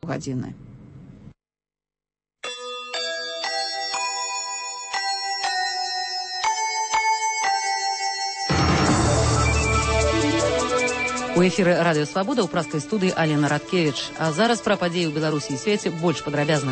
гадзіны. У эфіры радыё «Свабода» ў праскай студыі Алена Радкевіч. А зараз пра падзеі ў Беларусі і свеце больш падрабязна.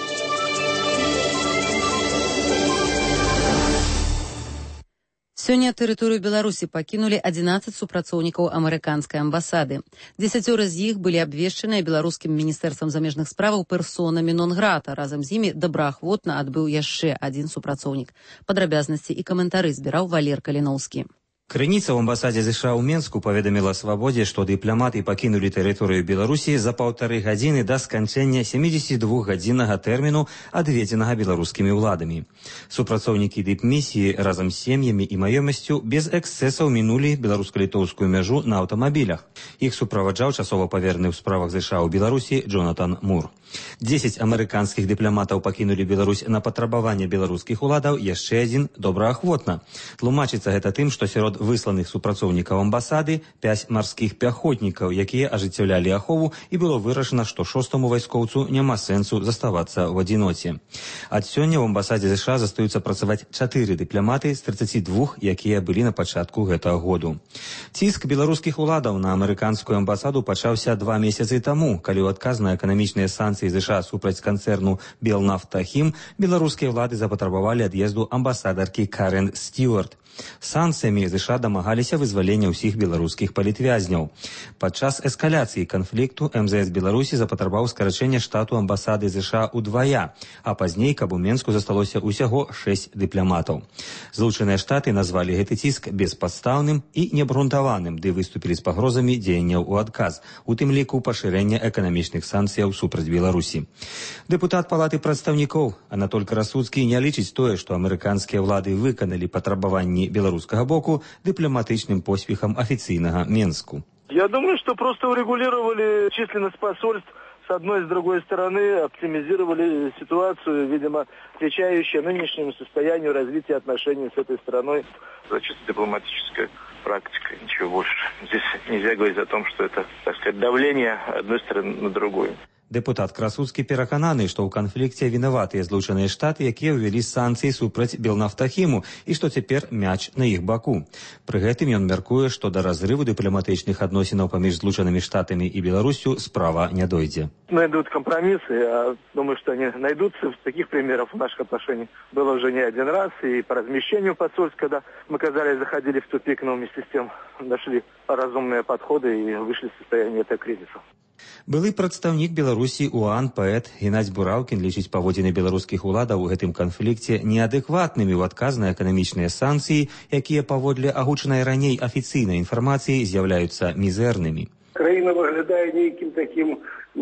Сёння тэрыторыю Беларусі пакінулі 11 супрацоўнікаў амерыканскай амбасады. 10 з іх былі абвешчаныя беларускім міністэрствам замежных справаў персонамі нон-грата. Разам з імі добраахвотна адбыў яшчэ адзін супрацоўнік. Падрабязнасці і каментары збіраў Валер Каліноўскі. Крыніца ў амбасадзе США ў Менску паведаміла «Свабодзе», што дыпламаты пакінулі тэрыторыю Беларусі за 1,5 гадзіны да сканчэння 72-гадзіннага тэрміну, адведзенага беларускімі ўладамі. Супрацоўнікі дыпмісіі разам з сем'ямі і маёмасцю без эксцэсаў мінулі беларуска-літоўскую мяжу на аўтамабілях. Іх суправаджаў часова павераны ў справах США ў Беларусі Джонатан Мур. 10 амерыканскіх дыпламатаў пакінулі Беларусь на патрабаванне беларускіх уладаў, яшчэ адзін добраахвотна. Тлумачыцца гэта тым, што сярод высланых супрацоўнікаў амбасады 5 марскіх пяхотнікаў, якія ажыццяўлялі ахову, і было вырашана, што 6-му вайскоўцу няма сэнсу заставацца ў адзіноце. Ад сёння ў амбасадзе США застаюцца працаваць 4 дыпламаты з 32, якія былі на пачатку гэтага году. Ціск беларускіх уладаў на амерыканскую амбасаду пачаўся 2 месяцы таму, калі ў адказ на эканамічныя санкцыі США супраць канцэрну «Белнафтахім» беларускія ўлады запатрабавалі ад'езду амбасадаркі Карен Стюарт. Санкцыямі США дамагаліся вызвалення ўсіх беларускіх палітвязняў. Падчас эскаляцыі канфлікту МЗС Беларусі запатрабаваў скарачэння штату амбасады США ўдвая, а пазней, каб у Менску засталося ўсяго 6 дыпламатаў. Злучаныя Штаты назвалі гэты ціск беспадстаўным і неабгрунтаваным, ды выступілі з пагрозамі дзеянняў у адказ, у тым ліку пашырэння эканамічных санкцыяў супраць Беларусі. Дэпутат Палаты прадстаўнікоў Анатоль Красуцкі не лічыць тое, што амерыканскія ўлады выканалі патрабаванні белорусского боку дипломатичным поспехом официального Менску. Я думаю, что просто урегулировали численность посольств с одной и с другой стороны, оптимизировали ситуацию, видимо, отвечающую нынешнему состоянию развития отношений с этой страной. Это чисто дипломатическая практика, ничего больше. Здесь нельзя говорить о том, что это, так сказать, давление одной стороны на другую. Дэпутат Красуцкі перакананы, што ў канфлікце вінаватыя Злучаныя Штаты, якія ўвялі санкцыі супраць Белнафтахіму, і што цяпер мяч на іх баку. Пры гэтым ён мяркуе, што да разрыву дыпламатычных адносінаў паміж Злучанымі Штатамі і Беларусью справа не дойдзе. Найдут компромиссы, я думаю, что они найдутся. Таких примеров в наших отношениях было уже не один раз. И по размещению посольств, когда мы, казалось, заходили в тупик, но вместе с тем нашли разумные подходы и вышли из состояния этого кризиса. Былы прадстаўнік Беларусі ў ОАН паэт Геннадзь Бураўкін лічыць паводзіны беларускіх уладаў у гэтым канфлікце неадэкватнымі ў адказ на эканамічныя санкцыі, якія паводле агучанай раней афіцыйнай інфармацыі з'яўляюцца мізэрнымі. Краіна выглядае нейкім такім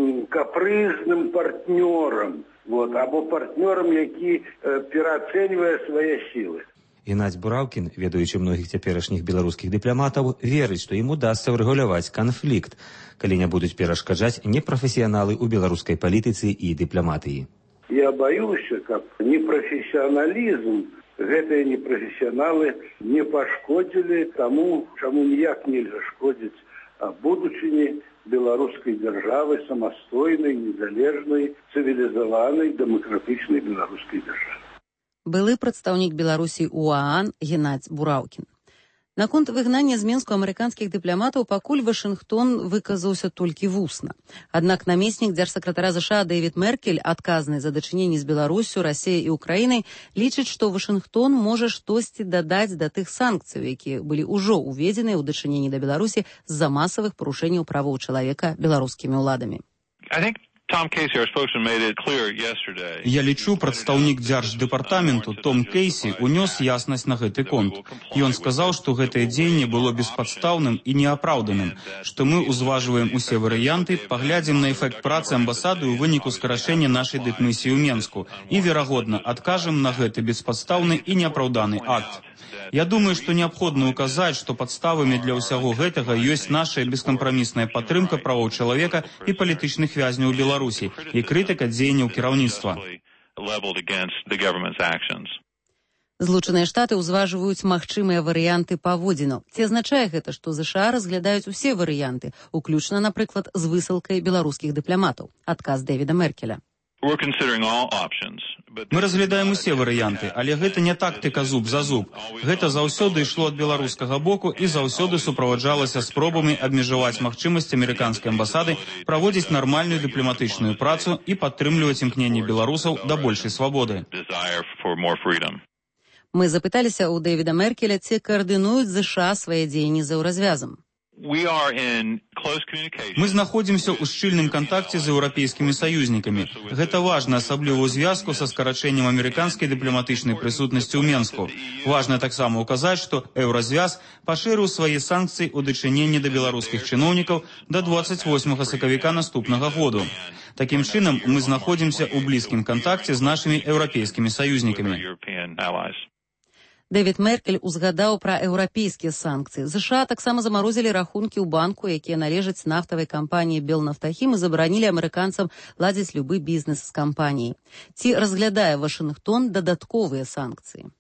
капрызным партнёрам, або партнёрам, які пераацэньвае свае сілы. Геннадзь Бураўкін, ведаючы многіх цяперашніх беларускіх дыпламатаў, верыць, што ім удасца ўрэгуляваць канфлікт, калі не будуць перашкаджаць непрафесіяналы ў беларускай палітыцы і дыпламатыі. Я баюся, каб непрафесіяналізм, гэтыя непрафесіяналы не пашкодзілі таму, чаму ніяк нельга шкодзіць будучыні беларускай дзяржавы, самастойнай, незалежнай, цывілізаванай, дэмакратычнай беларускай дзяржавы. Былы прадстаўнік Беларусі ў ОАН Геннадзь Бураўкін. Наконт выгнання з Менску амерыканскіх дыпламатаў пакуль Вашынгтон выказаўся толькі вусна. Аднак намеснік дзяржсакратара США Дэвід Меркель, адказны за дачыненні з Беларуссю, Расіяй і Украінай, лічыць, што Вашынгтон можа штосьці дадаць да тых санкцый, якія былі ўжо ўведзеныя ў дачыненні да Беларусі з-за масавых парушэнняў правоў чалавека беларускімі ўладамі. Я лічу, прадстаўнік дзярждэпартаменту Том Кейсі унёс яснасць на гэты конт. Ён сказаў, што гэтае дзеянне было беспадстаўным і неапраўданым, што мы ўзважваем усе варыянты, паглядзім на эфект працы амбасады ў выніку скарачэння нашай дыпмісіі ў Менску і, верагодна, адкажам на гэты беспадстаўны і неапраўданы акт. Я думаю, што неабходна ўказаць, што падставамі для ўсяго гэтага ёсць наша бескампрамісная падтрымка правоў чалавека і палітычных вязняў Беларусі і крытыка дзеянняў кіраўніцтва. Злучаныя Штаты ўзважваюць магчымыя варыянты паводзінаў. Ці азначае гэта, што ЗША разглядаюць усе варыянты, уключна, напрыклад, з высылкай беларускіх дыпламатаў? Адказ Дэвіда Меркеля. Мы разглядаем усе варыянты, але гэта не тактыка зуб за зуб. Гэта заўсёды ішло ад беларускага боку і заўсёды суправаджалася спробамі абмежаваць магчымасць амерыканскай амбасады праводзіць нармальную дыпламатычную працу і падтрымліваць імкненне беларусаў да большай свабоды. Мы запыталіся ў Дэвіда Меркеля, ці каардынуюць ЗША свае дзеянні за еўразвязам. Мы знаходзімся ў шчыльным кантакце з еўрапейскімі саюзнікамі. Гэта важна, асабліва ў звязку са скарачэннем амерыканскай дыпламатычнай прысутнасці ў Менску. Важна таксама ўказаць, што еўразвяз пашырыў свае санкцыі ў дачыненні да беларускіх чыноўнікаў да 28 сакавіка наступнага году. Такім чынам, мы знаходзімся ў блізкім кантакце з нашымі еўрапейскімі саюзнікамі. Дэвід Меркель узгадаў пра еўрапейскія санкцыі. ЗША таксама замарозілі рахункі ў банку, якія належаць нафтавай кампаніі «Белнафтахім» і забаранілі амерыканцам ладзіць любы бізнес з кампаніяй. Ці разглядае Вашынгтон дадатковыя санкцыі?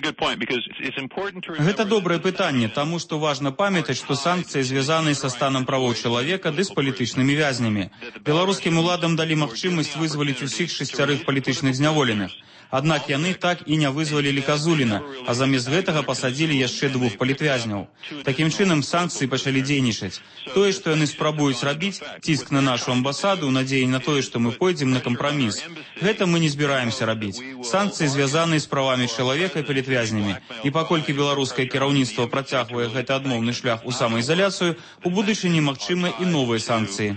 Гэта добрае пытанне, таму што важна памятаць, што санкцыі звязаны са станам правоў чалавека ды з палітычнымі вязнямі. Беларускім уладам далі магчымасць вызваліць усіх 6 палітычных зняволеных. Аднак яны так і не вызвалілі Казуліна, а замест гэтага пасадзілі яшчэ 2 палітвязняў. Такім чынам санкцыі пачалі дзейнічаць. Тое, што яны спрабуюць рабіць, ціск на нашу амбасаду ў надзеі на тое, што мы пойдзем на кампраміс. Гэта мы не збіраемся рабіць. Санкцыі звязаны з правамі чалавека і палітвязнямі. І паколькі беларускае кіраўніцтва працягвае гэты адмоўны шлях у самаізаляцыю, у будучыні магчымыя і новыя санкцыі.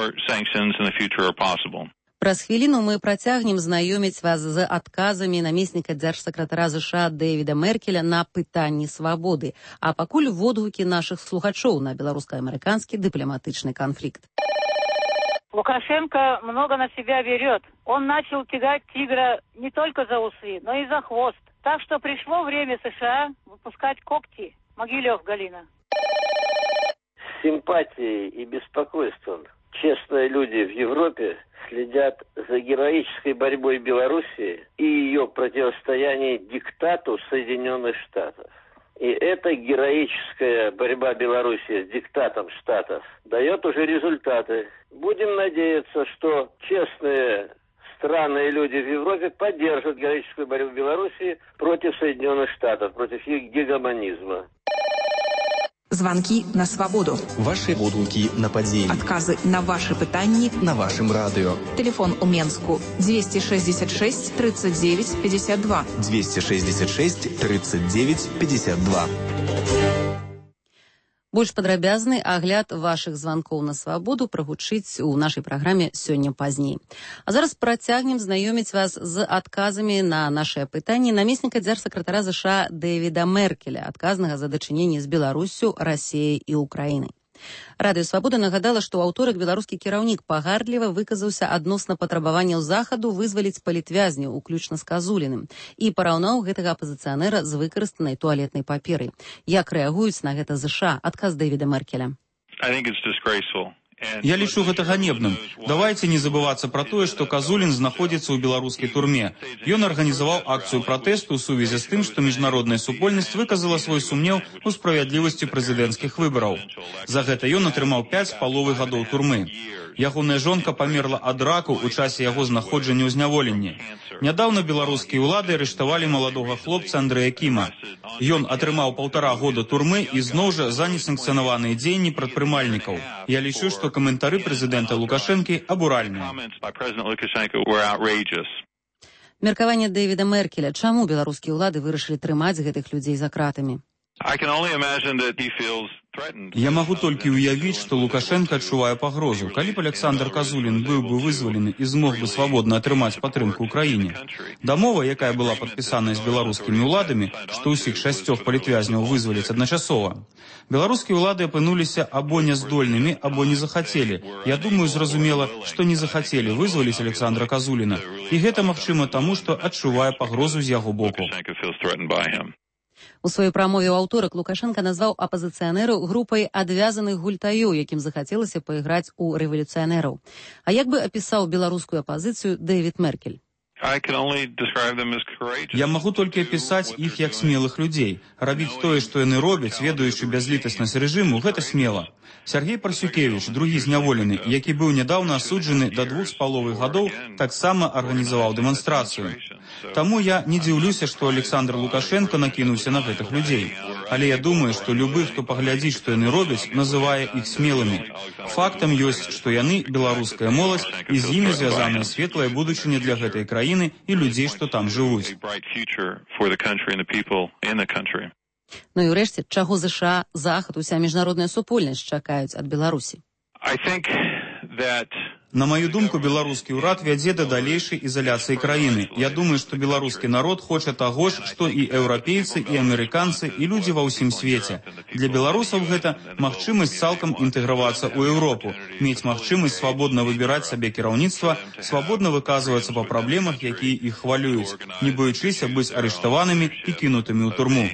Праз хвіліну мы працягнем знаёміць вас з адказамі намесніка дзяржсакратара ЗША Дэвіда Меркеля на пытанні свабоды. А пакуль водгукі нашых слухачоў на беларуска-амерыканскі дыпламатычны канфлікт. Лукашенко много на себя берет. Он начал тягать тигра не только за усы, но и за хвост. Так что пришло время США выпускать когти. Могилев, Галина. С симпатией и беспокойством честные люди в Европе следят за героической борьбой Белоруссии и ее противостояние диктату Соединенных Штатов. И эта героическая борьба Белоруссии с диктатом Штатов дает уже результаты. Будем надеяться, что честные страны и люди в Европе поддержат героическую борьбу Белоруссии против Соединенных Штатов, против их гегемонизма. Звонки на свободу. Ваши водгукі на падзеі. Адказы на ваши пытанні на вашым радыё. Телефон у Менску 266 39 52. 266 39 52. Больш падрабязны агляд вашых званкоў на свабоду прагучыць у нашай праграме сёння пазней. А зараз працягнем знаёміць вас з адказамі на нашыя пытанні намесніка дзяржсакратара ЗША Дэвіда Меркеля, адказнага за дачыненне з Беларуссю, Расіяй і Украінай. Радыё Свабода нагадала, што ў аўторак беларускі кіраўнік пагардліва выказаўся адносна патрабаванняў захаду вызваліць палітвязняў, уключна з Казуліным, і параўнаў гэтага апазіцыянера з выкарыстанай туалетнай паперай. Як рэагуюць на гэта ЗША? Адказ Дэвіда Меркеля. Я лічу гэта ганебным. Давайце не забывацца пра тое, што Казулін знаходзіцца ў беларускай турме. Ён арганізаваў акцыю пратэсту ў сувязі з тым, што міжнародная супольнасць выказала свой сумнеў у справядлівасці прэзідэнцкіх выбараў. За гэта ён атрымаў 5,5 гадоў турмы. Ягоная жонка памерла ад раку ў часе яго знаходжання ў зняволенні. Нядаўна беларускія ўлады арыштавалі маладога хлопца Андрэя Кіма. Ён атрымаў 1,5 года турмы і зноў жа за несанкцыянаваныя дзеянні прадпрымальнікаў. Я лічу, што каментары прэзідэнта Лукашэнкі абуральныя. Меркаванне Дэвіда Меркеля. Чаму беларускія ўлады вырашылі трымаць гэтых людзей за кратамі? Я магу толькі ўявіць, што Лукашенко адчувае пагрозу. Калі б Александр Казулін быў бы вызвалены і змог бы свабодна атрымаць падтрымку ў краіне. Дамова, якая была падпісаная з беларускімі ўладамі, што ўсіх 6 палітвязняў вызваляць адначасова. Беларускія ўлады апынуліся або няздольнымі, або не захацелі. Я думаю, зразумела, што не захацелі вызваліць Александра Казуліна. І гэта магчыма таму, што адчувае пагрозу з яго боку. У сваёй прамове ў аўторак Лукашенка назваў апазіцыянераў групай адвязаных гультаёў, якім захацелася пайграць у рэвалюцыянераў. А як бы апісаў беларускую апазіцыю Дэвід Меркель? Я магу толькі апісаць іх як смелых людзей. Рабіць тое, што яны робяць, ведаючы бязлітаснасць рэжыму, гэта смела. Сергей Парсюкевіч, другі зняволены, які быў нядаўна асуджаны да 2,5 гадоў, таксама арганізаваў дэманстрацыю. Таму я не дзіўлюся, што Александр Лукашенко накінуўся на гэтых людзей. Але я думаю, што любы, хто паглядзіць, што яны робяць, называе іх смелымі. Фактам ёсць, што яны беларуская моладзь, і з імі звязаная светлая будучыня для гэтай краіны і людзей, што там жывуць. Ну і ўрэшце, чаго ЗША, Захад, уся міжнародная супольнасць чакаюць ад Беларусі? На маю думку, беларускі ўрад вядзе да далейшай ізаляцыі краіны. Я думаю, што беларускі народ хоча таго ж, што і еўрапейцы, і амерыканцы, і людзі ва ўсім свеце. Для беларусаў гэта магчымасць цалкам інтэгравацца ў Еўропу, мець магчымасць свабодна выбіраць сабе кіраўніцтва, свабодна выказвацца па праблемах, якія іх хвалююць, не боючыся быць арыштаванымі і кінутымі ў турму.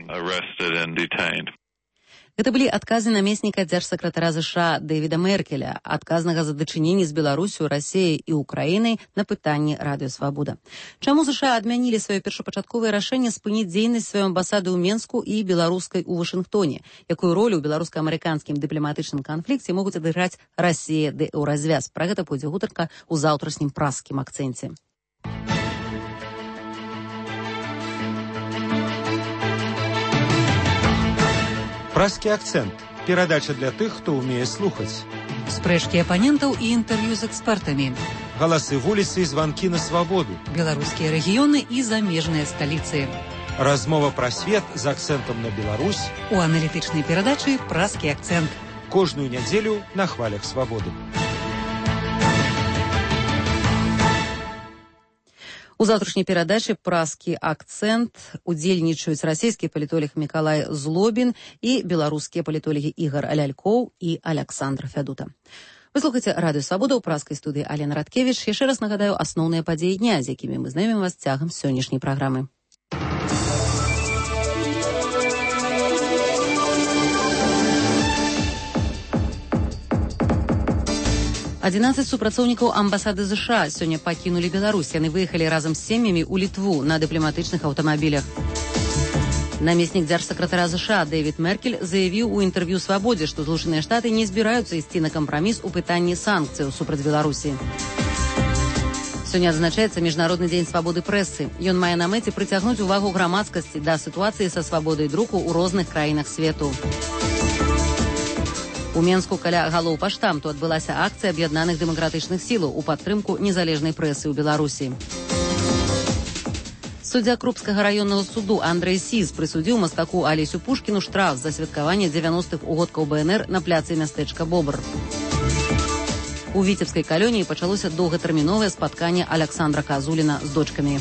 Гэта былі адказы намесніка дзяржсакратара ЗША Дэвіда Меркеля, адказнага за дачыненні з Беларусю, Расіяй і Украінай на пытанні Радыё Свабода. Чаму ЗША адмянілі сваё першапачатковае рашэнне спыніць дзейнасць сваёй амбасады ў Менску і беларускай у Вашынгтоне? Якую ролю ў беларуска-амерыканскім дыпламатычным канфлікце могуць адыграць Расія ды Еўразвяз? Пра гэта пойдзе гутарка ў заўтрашнім праскім акцэнце. Праскі акцэнт. Перадача для тых, хто ўмее слухаць. Спрэчкі апанентаў і інтэрв'ю з экспертамі. Галасы вуліцы і званкі на свабоду. Беларускія рэгіёны і замежныя сталіцы. Размова пра свет з акцэнтам на Беларусь. У аналітычнай перадачы «Праскі акцэнт». Кожную нядзелю на хвалях свабоды. У заўтрашняй перадачы «Праскі акцэнт» удзельнічаюць расійскі палітолог Мікалай Злобін і беларускія палітолагі Ігор Лялькоў і Аляксандр Фядута. Вы слухаеце Радыё Свабода, ў праскай студыі Алена Радкевіч. Яшчэ раз нагадаю асноўныя падзеі дня, з якімі мы знаёмім вас цягам сённяшняй праграмы. 11 супрацоўнікаў амбасады ЗША сёння пакінулі Беларусь. Яны выехалі разам з сем'ямі ў Літву на дыпламатычных аўтамабілях. Намеснік дзяржсакратара ЗША Дэвід Меркель заявіў у інтэрв'ю «Свабодзе», што Злучаныя Штаты не збіраюцца ісці на кампраміс у пытанні санкцыяў супраць Беларусі. Сёння адзначаецца Міжнародны дзень свабоды прэсы. Ён мае на мэце прыцягнуць увагу грамадскасці да сітуацыі са свабодай друку ў розных краінах свету. У Менску каля галоў паштамту адбылася акцыя аб'яднаных дэмакратычных сілаў у падтрымку незалежнай прэсы ў Беларусі. Суддзя Крупскага раённага суду Андрэй Сіз прысудзіў мастаку Алесю Пушкіну штраф за святкаванне 90-х угодкаў БНР на пляцы мястэчка Бобр. У Віцебскай калоніі пачалося доўгатэрміновае спатканне Аляксандра Казуліна з дочкамі.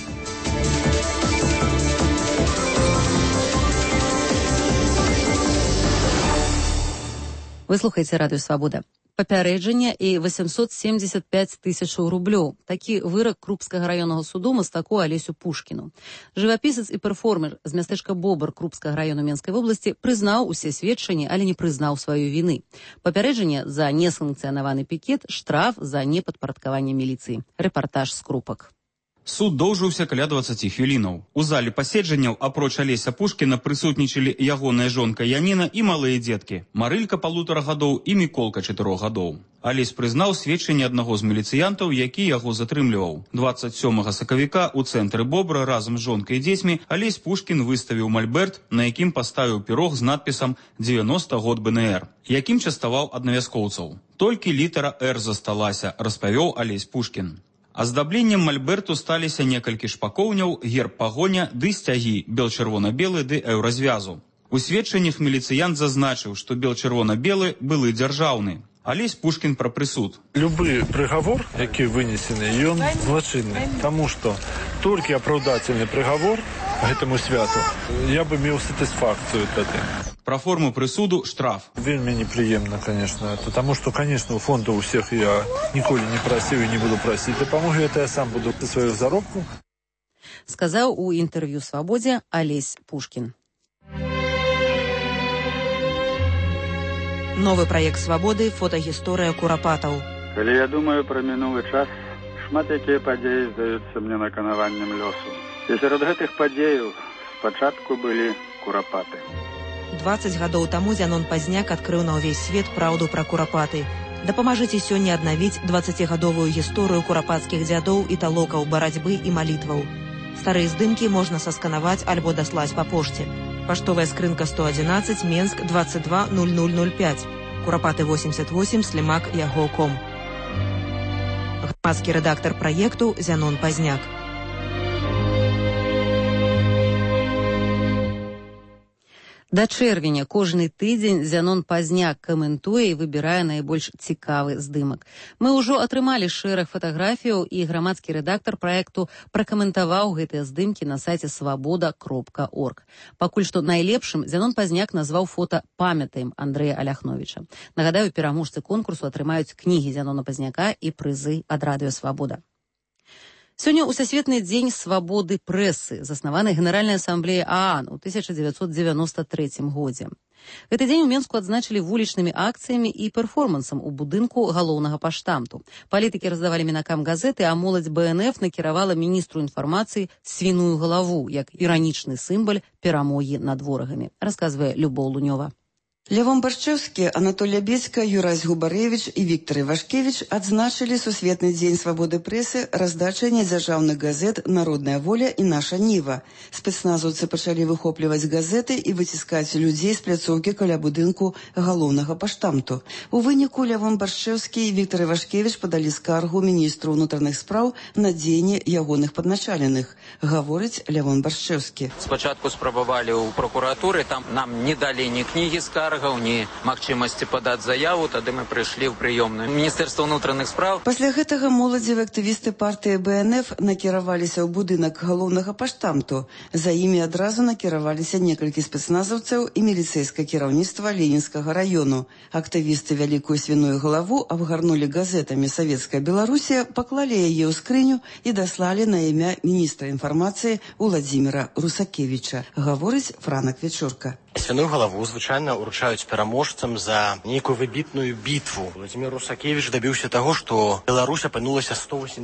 Вы слухаеце Радыё Свабода. Папярэджанне і 875 тысяч рублёў. Такі вырак Крупскага раённага суду мастаку Алесю Пушкіну. Жывапісец і перформер з мястэчка Бобр Крупскага раёну Менскай вобласці прызнаў усе сведчанні, але не прызнаў сваёй віны. Папярэджанне за несанкцыянаваны пікет, штраф за непадпарадкаванне міліцыі. Рэпартаж з Крупак. Суд доўжыўся каля 20 хвілінаў. У зале паседжанняў апроч Алеся Пушкіна прысутнічалі ягоная жонка Яніна і малыя дзеткі. Марылька 1,5 гадоў і Міколка 4 гадоў. Алесь прызнаў сведчанне аднаго з міліцыянтаў, які яго затрымліваў. 27 сакавіка ў цэнтры Бобра разам з жонкай і дзецьмі Алесь Пушкін выставіў мальберт, на якім паставіў пірог з надпісам «90 год БНР», якім частаваў аднавяскоўцаў. Толькі літара «Р» засталася, распавёў Алесь Пушкін. Аздабленнем мальберту сталіся некалькі шпакоўняў, герб пагоня ды сцягі бел-чырвона-белы ды еўразвязу. У сведчаннях міліцыянт зазначыў, што бел-чырвона-белы былы дзяржаўны. Алесь Пушкін пра прысуд. Любы прыгавор, які вынесены, ён злачынны, таму што толькі апраўдательны прыгавор гэтаму святу я бы меў сатысфакцыю тады. Про форму прысуду штраф. Вельмі непрыемна, конечно, потому что, конечно, у фонда у всех я ніколі не прасіў і не буду прасіць дапамогі, это я сам буду за сваю заробку. Сказаў у інтэрв'ю «Свабодзе» Алесь Пушкін. Новы праект «Свабоды» фотагісторыя курапатаў. Калі я думаю пра мінулы час, Шмат якія падзеі здаюцца мне наканаваннем лёсу. І сярод гэтых падзеяў спачатку былі курапаты. 20 гадоў таму Зянон Пазняк адкрыў на ўвесь свет праўду пра курапаты. Дапамажыце сёння аднавіць 20гадовую гісторыю курапацкіх дзядоў і талокаў барацьбы і малітваў. Старыя здымкі можна сасканаваць альбо даслаць па пошце. Паштовая скрынка 111, Менск 220005. Курапаты 88, Слімак, Яго.ком. Грамадскі рэдактар праекту Зянон Пазняк. Да чэрвеня кожны тыдзень Зянон Пазняк каментуе і выбірае найбольш цікавы здымак. Мы ўжо атрымалі шэраг фатаграфіяў, і грамадскі рэдактар праекту пракаментаваў гэтыя здымкі на сайце свабода.орг. Пакуль што найлепшым Зянон Пазняк назваў фота «Памятаем» Андрэя Аляхновіча. Нагадаю, пераможцы конкурсу атрымаюць кнігі Зянона Пазняка і прызы ад радыё «Свабода». Сёння Усесветны дзень свабоды прэсы, заснаваны Генеральнай асамблеяй ААН у 1993 годзе. Гэты дзень у Менску адзначылі вулічнымі акцыямі і перформансам у будынку галоўнага паштамту. Палітыкі раздавалі мінакам газеты, а моладзь БНФ накіравала міністру інфармацыі свіную галаву, як іранічны сімвал перамогі над ворагамі, расказвае Любоў Лунёва. Лявон Баршчэўскі, Анатолій Бецька, Юрась Губарэвіч і Віктор Івашкевіч адзначылі Сусветны дзень свабоды прэсы раздачай недзяржаўных газет «Народная воля» і «Наша Ніва». Спецназаўцы пачалі выхопліваць газеты і выціскаць людзей з пляцоўкі каля будынку галоўнага паштамту. У выніку Лявон Баршчэўскі і Віктор Івашкевіч падалі скаргу міністру ўнутраных спраў на дзеянні ягоных падначаленых, гаворыць Лявон Баршчэўскі. Спачатку спрабавалі ў прокуратуры, там нам не далі ні кнігі скарг, ні магчымасці падаць заяву, тады мы прыйшлі ў прыёмную Міністэрства ўнутраных спраў. Пасля гэтага моладзевы актывісты партыі БНФ накіраваліся ў будынак галоўнага паштамту. За імі адразу накіраваліся некалькі спецназаўцаў і міліцэйскае кіраўніцтва Ленінскага раёну. Актывісты вялікую свіную галаву абгарнулі газетамі «Савецкая Беларусія», паклалі яе ў скрыню і даслалі на імя міністра інфармацыі Уладзіміра Русакевіча, гаворыць Франак Вечорка. Свіную галаву звычайна ўручаюць пераможцам за нейкую выбітную бітву. Владзімір Русакевіч дабіўся таго, што Беларусь апынулася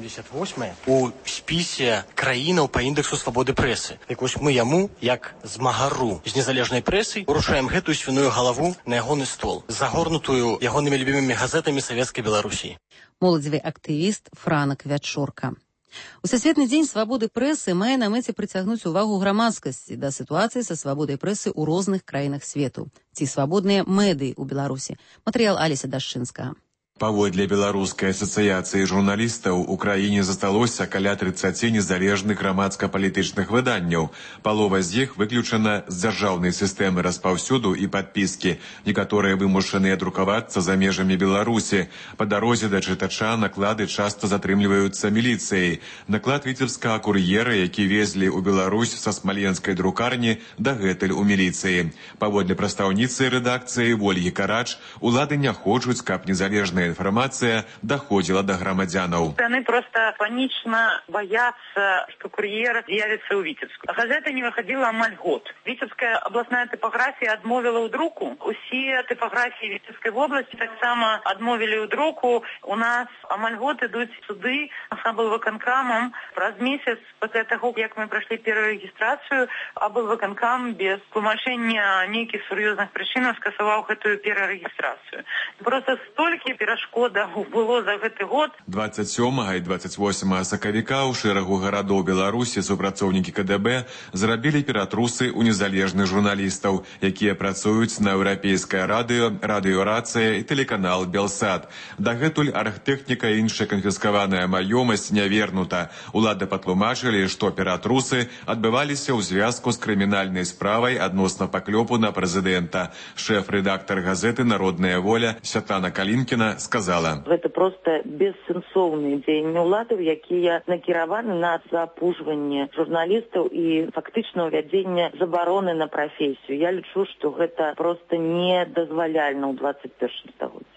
188 у спісе краінаў па індэксу свабоды прэсы. Так вось мы яму, як змагару з незалежнай прэсай, уручаем гэтую свіную галаву на ягоны стол, загорнутую ягонымі любімымі газетамі Савецкай Беларусі. Моладзевы актывіст Франак Вячорка. Усесветны дзень свабоды прэсы мае на мэце прыцягнуць увагу грамадскасці да сітуацыі са свабодай прэсы ў розных краінах свету. Ці свабодныя медыі ў Беларусі. Матэрыял Аліся Дашчынскага. Паводле Беларускай асацыяцыі журналістаў у краіне засталося каля 30 незалежных грамадска-палітычных выданняў. Палова з іх выключана з дзяржаўнай сістэмы распаўсюду і падпіскі. Некаторыя вымушаныя друкавацца за межамі Беларусі. Па дарозе да чытача наклады часта затрымліваюцца міліцыяй. Наклад віцебскага кур'ера, які везлі ў Беларусь са смаленскай друкарні, дагэтуль у міліцыі. Паводле прадстаўніцы рэдакцыі Ольгі Карач, улады не хочуць, каб незалежная информация доходила до громадянов. Они просто панично боятся, что курьер явится у Витебску. Газета не выходила амаль год. Витебская областная типография отмовила у друку. Усе типографии Витебской области так само отмовили у друку. У нас амаль год идут суды с облвыканкамом. Раз месяц после того, как мы прошли первую регистрацию, облвыканкам без тлумачэння нейкіх сур'ёзных прычынаў скасаваў гэтую перарэгістрацыю. Просто столькі перашкодаў было за гэты год. 27 і 28 сакавіка ў шэрагу гарадоў Беларусі супрацоўнікі КДБ зрабілі ператрусы ў незалежных журналістаў, якія працуюць на еўрапейскае радыё, радыёрацыя і тэлеканал Белсат. Дагэтуль архтэхніка і іншая канфіскаваная маёмасць не вернута. Улады патлумачылі, што ператрусы адбываліся ў звязку з крымінальнай справай адносна паклёпу на прэзідэнта. Шэф-рэдактар газеты «Народная воля» Святлана Калінкіна сказала: Гэта проста бессэнсоўныя дзеянні ўладаў, якія накіраваны на запужванне журналістаў і фактычна ўвядзенне забароны на прафесію. Я лічу, што гэта проста недазваляльна ў 21 стагоддзі.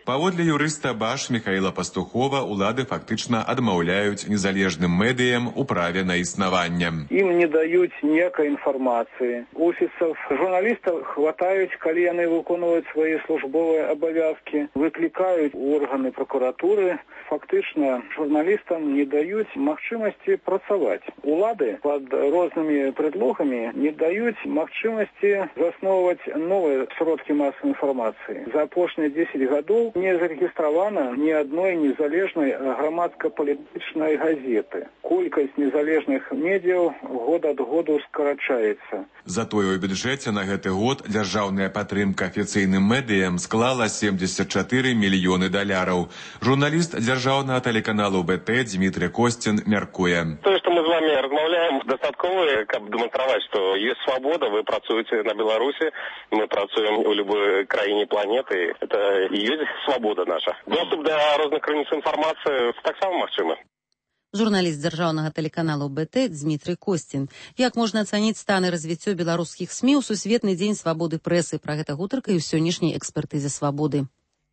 Паводле юрыста БАШ Михаила Пастухова, улады фактычна адмаўляюць незалежным медыям у праве на існаванне. Ім не даюць ніякай інфармацыі. Офісаў журналістаў хватаюць, калі яны выконваюць свае службовыя абавязкі, выклікаюць у органы прокуратуры. Фактычна журналістам не даюць магчымасці працаваць. Улады пад рознымі предлогамі не даюць магчымасці засноўваць новыя сродкі масавай інфармацыі. За апошнія 10 гадоў не зарэгістравана ні адной незалежнай грамадска-палітычнай газеты. Колькасць незалежных медыяў год ад году скарачаецца. Затое ў бюджэце на гэты год дзяржаўная падтрымка афіцыйным медыям склала $74 мільёны. Журналіст дзяржаўнага тэлеканалу БТ Дмітрий Костін мяркуе. То, што мы з вами размаўляем, дастаткова, каб дэманстраваць, што ёсць свабода, вы працуеце на Беларусі, мы працуем у любой краіне планеты. Это і ёсць свабода наша. Доступ да розных крыніц інфармацыі таксама магчымы. Журналіст дзяржаўнага тэлеканалу БТ Дмітрий Костін. Як можна ацаніць стан і развіццё беларускіх СМІ ў сусветны дзень свабоды прэсы? Пра гэта гутарка і ў сённяшняй экспертызе свабоды.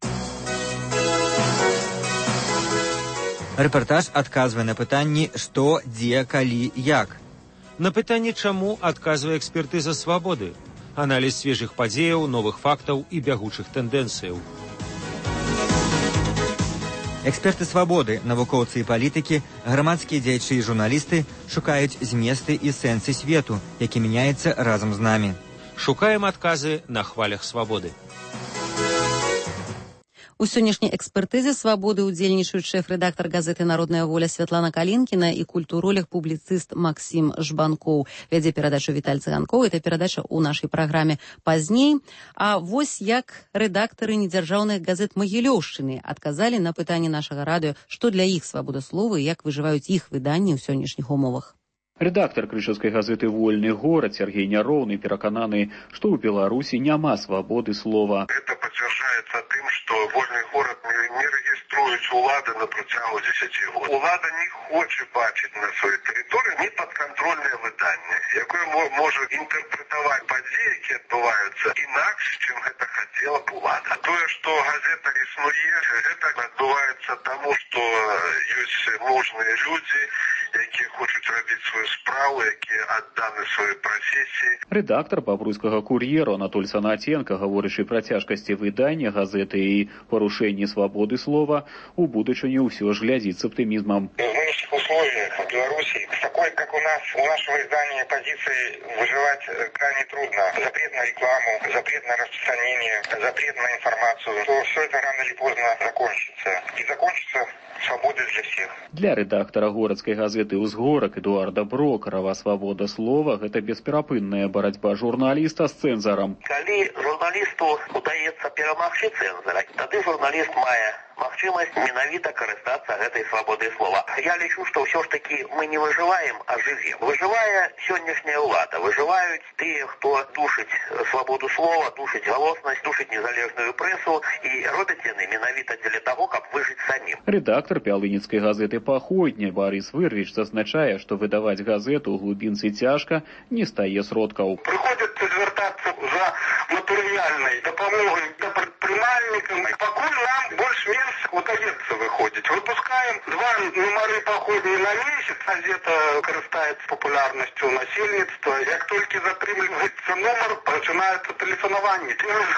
Рэпартаж адказвае на пытанні «Што, дзе, калі, як?». На пытанне «Чаму» адказвае экспертыза свабоды. Аналіз свежых падзеяў, новых фактаў і бягучых тэндэнцыяў. Эксперты свабоды, навукоўцы і палітыкі, грамадскія дзеячы і журналісты шукаюць зместы і сэнсы свету, які мяняецца разам з намі. Шукаем адказы на хвалях свабоды. У сённяшняй экспертызе свабоды ўдзельнічаюць шэф-рэдактар газеты «Народная воля» Святлана Калінкіна і культуролог-публіцыст Максім Жбанкоў. Вядзе перадачу Віталь Цыганкоў. Гэта перадача ў нашай праграме пазней. А вось як рэдактары недзяржаўных газет Магілёўшчыны адказалі на пытанне нашага радыё, што для іх свабода слова і як выжываюць іх выданні ў сённяшніх умовах. Рэдактар крычаўскай газеты «Вольны горад» Сергей Няроўны перакананы, што ў Беларусі няма свабоды слова. Это подтверждается тым, што «Вольны горад» не рэгіструюць улады на працягу 10 год. Улада не хоча бачыць на сваёй тэрыторыі непадкантрольнае выданне, якое можа інтэрпрэтаваць падзеі, якія адбываюцца інакш, чым гэта хацела б улада. Тое, што газета існуе, гэта адбываецца таму, што ёсць мужныя людзі, якія хочуць рабіць сваю справу, якія адданы сваёй прафесіі. Рэдактар бабруйскага кур'ера Анатоль Санатенко, гаворачы пра цяжкасці выдання газеты і парушэнні свабоды слова, у будучыню ўсё ж глядзіць с оптимизмом. В нынешних условиях в Беларуси, с такой, как у нас, у нашего издания позиции выживать крайне трудно. Запрет на рекламу, запрет на распространение, запрет на информацию, то все это рано или поздно закончится. И закончится свободой для всех. Для рэдактара городской газеты «Узгорак» Эдуарда Брокарова свабода слова – гэта бесперапынная барацьба журналіста з цэнзарам. Калі журналісту удаецца перамагчы цэнзара, тады журналіст мае магчымасць менавіта карыстацца гэтай свабодай слова. Я лічу, што ўсё ж такі мы не выжываем, а жывем. Выжывае сённяшняя ўлада, выжываюць тыя, хто душыць свабоду слова, душыць галоснасць, душыць незалежную прэсу, і робяць яны менавіта дзеля таго, каб выжыць самім. Рэдактар пялыніцкай газеты «Паходня» Барыс Вырвіч зазначае, што выдаваць газету ў глубінцы цяжка, не стае сродкаў. Прыходзіцца звяртацца за матэрыяльнай дапамогай да прадпрымальнікам. Пакуль нам больш-менш удаецца выходзіць. Выпускаем 2 нумары «Паходні» на месяц. Газета карыстаецца папулярнасцю насельніцтва. Як толькі затрымліваецца нумар, пачынаецца тэлефанаванне.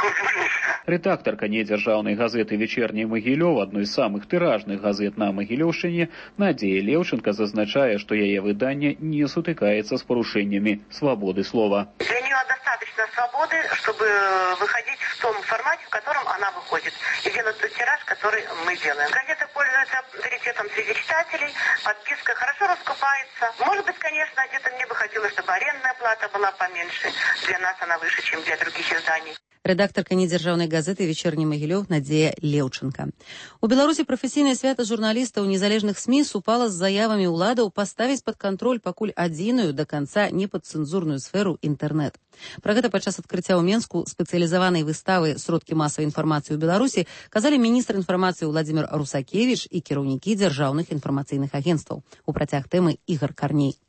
Рэдактарка недзяржаўнай газеты «Вечерний Магілёў», адной з самых тыражных газет на Магілёўшчыне, Надзея Леўченко зазначае, што яе выданне не сутыкаецца з парушэннямі свабоды слова. Для нее достаточно свободы, чтобы выходить в том формате, в котором она выходит, и делать тот тираж, который мы делаем. Газета пользуется авторитетом среди читателей, подписка хорошо раскупается. Может быть, конечно, где-то мне бы хотелось, чтобы арендная плата была поменьше. Для нас она выше, чем для других изданий. Рэдактарка недзяржаўнай газеты «Вечерний Магілёў» Надзея Леўченка. У Беларусі прафесійнае свята журналістаў незалежных СМІ супала з заявамі ўладаў паставіць пад кантроль пакуль адзіную да канца непадцэнзурную сферу інтэрнэт. Пра гэта падчас адкрыцця ў Менску спецыялізаванай выставы «Сродкі масавай інфармацыі ў Беларусі» казалі міністр інфармацыі Владзімір Русакевіч і кіраўнікі дзяржаўных інфармацыйных агенцтваў. У працяг тэмы Ігар Карней.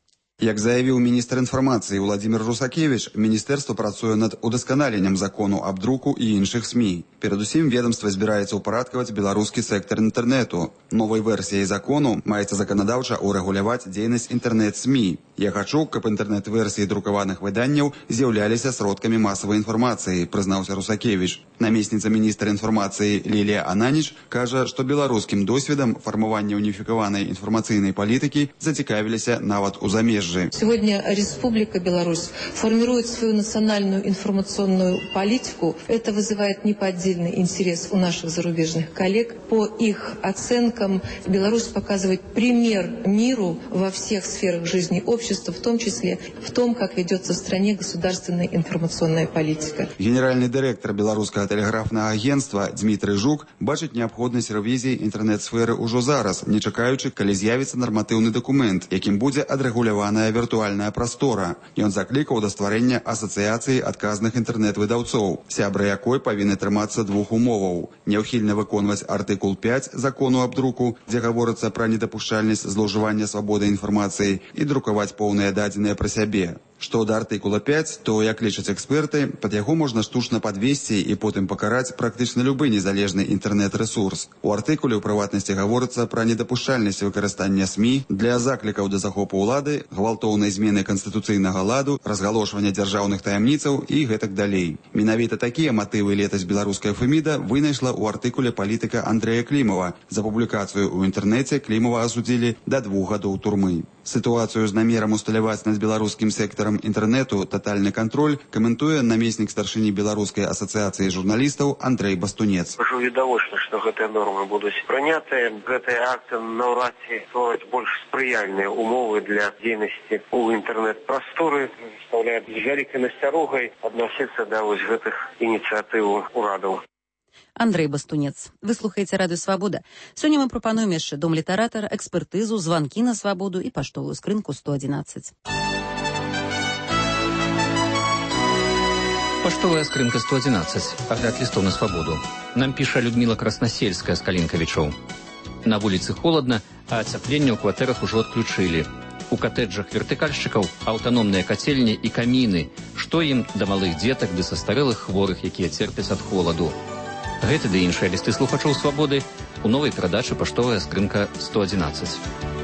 Як заявіў міністр інфармацыі Владимир Русакевич, міністэрства працуе над удасканаленнем закону аб друку і іншых СМІ. Перадусім, ведомства збіраецца ўпарадкаваць беларускі сектор інтэрнэту. Новай версіяй закону маецца заканадаўча урэгуляваць дзейнасць інтэрнэт-СМІ. Я хачу, каб інтэрнэт-версіі друкаваных выданняў з'яўляліся сродкамі масавай інфармацыі, прызнаўся Русакевич. Намесніца міністра інфармацыі Лілія Ананіч кажа, што беларускім досведам фармавання уніфікаванай інфармацыйнай палітыкі зацікавіліся нават у замежжы. Сегодня Республика Беларусь формирует свою национальную информационную политику. Это вызывает неподдельный интерес у наших зарубежных коллег. По их оценкам, Беларусь показывает пример миру во всех сферах жизни общества, в том числе в том, как ведется в стране государственная информационная политика. Генеральный директор Белорусского телеграфного агентства Дмитрий Жук бачыць неабходнасць рэвізіі інтэрнэт-сферы ўжо зараз, не чакаючы, калі з'явіцца нарматыўны дакумент, якім будзе адрэгуляваная віртуальная прастора. Ён заклікаў да стварэння асацыяцыі адказных інтэрнэт-выдаўцоў, сябры якой павінны трымацца двух умоваў: няўхільна выконваць артыкул 5 закону аб друку, дзе гаворыцца пра недапушчальнасць злоўжывання свабодай інфармацыі, і друкаваць поўныя дадзеныя пра сябе. Што да артыкула 5, то, як лічаць эксперты, пад яго можна штучна падвесці і потым пакараць практычна любы незалежны інтэрнэт-рэсурс. У артыкуле, у прыватнасці, гаворыцца пра недапушчальнасць выкарыстання СМІ для заклікаў да захопу ўлады, гвалтоўнай змены канстытуцыйнага ладу, разгалошвання дзяржаўных таямніцаў і гэтак далей. Менавіта такія матывы летась беларуская Феміда вынайшла ў артыкуле палітыка Андрэя Клімова. За публікацыю ў інтэрнэце Клімова асудзілі да 2 гадоў турмы. Сітуацыю з намерам усталяваць над беларускім сектарам інтэрнэту татальны кантроль каментуе намеснік старшыні Беларускай асацыяцыі журналістаў Андрэй Бастунец. Ужо відавочна, што гэтыя нормы будуць прынятыя. Гэтыя акты наўрад ці ствараць больш спрыяльныя умовы для дзейнасці ў інтэрнэт-прасторы, стаўляе з вялікай насцярогай адносіцца да вось гэтых ініцыятыў урадаў. Андрэй Бастунец. Вы слухаеце радыё Свабода. Сёння мы прапануем яшчэ дом літаратара, экспертызу, званкі на свабоду і паштовую скрынку 111. Паштовая скрынка 111. Агляд лістоў на свабоду. Нам піша Людміла Краснасельская з Калінкавічоў. На вуліцы холадна, а ацяпленне ў кватэрах ужо адключылі. У катэджах вертыкальшчыкаў аўтаномныя кацельні і каміны. Што ім да малых дзетак ды састарэлых хворых, якія церпяць ад холаду. Гэты ды іншыя лісты слухачоў свабоды у новай перадачы паштовая скрынка 111.